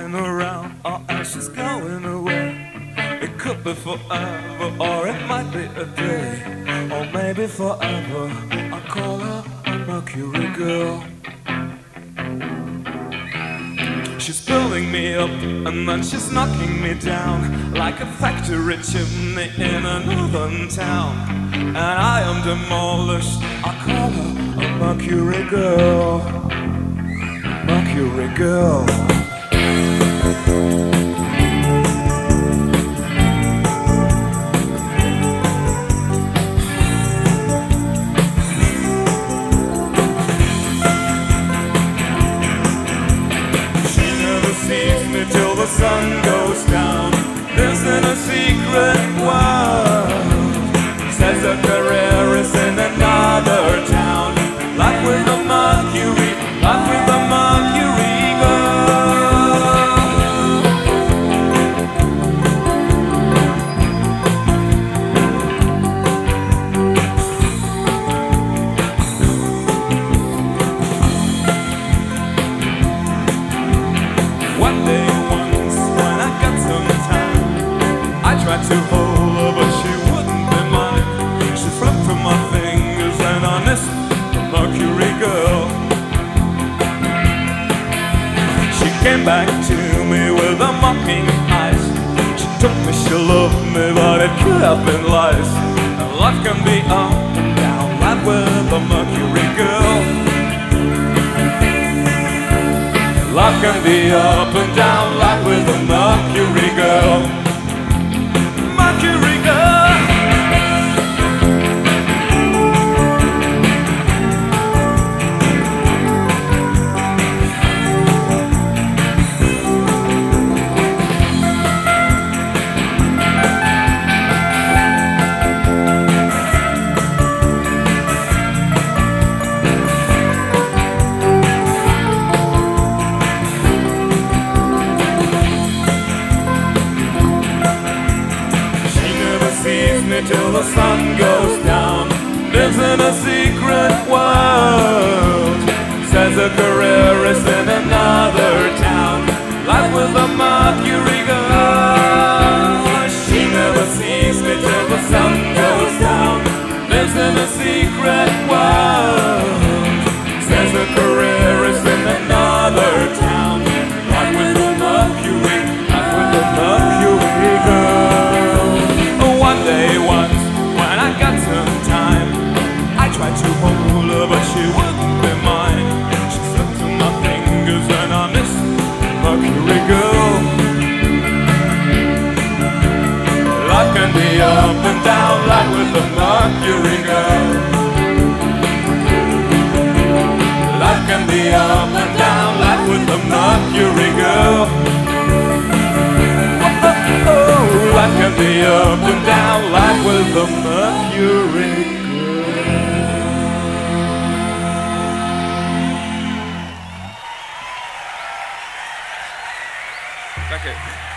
hanging around, or else she's going away. It could be forever, or it might be a day, or maybe forever. I call her a Mercury girl. She's building me up and then she's knocking me down, like a factory chimney in a northern town. And I am demolished. I call her a Mercury girl. Mercury girl. Till the sun goes down, lives in a secret world. Says her career is in another town. Life with a Mercury, life with a Mercury girl. One day tried to hold her, but she wouldn't be mine. She slipped through my fingers and I missed the Mercury girl. She came back to me with a mocking eyes. She told me she loved me, but it could have been lies. And life can be up and down, life with a Mercury girl. Life can be up and down, life with a Mercury girl. Mercury girl. Till the sun goes down, lives in a secret world. Says her career is in another town. Life with a Mercury girl. She never sees me till the sun goes down, lives in a secret world. Says her career is in another town. Life with a Mercury, life with a Mercury girl. One day once, when I got some time, I tried to hold her, but she wouldn't be mine. She slipped through my fingers and I missed Mercury girl. Life can be up and down, like with a Mercury girl. Life can be up and down, like with a Mercury girl. Life can be up and down, like with a Mercury girl. Danke.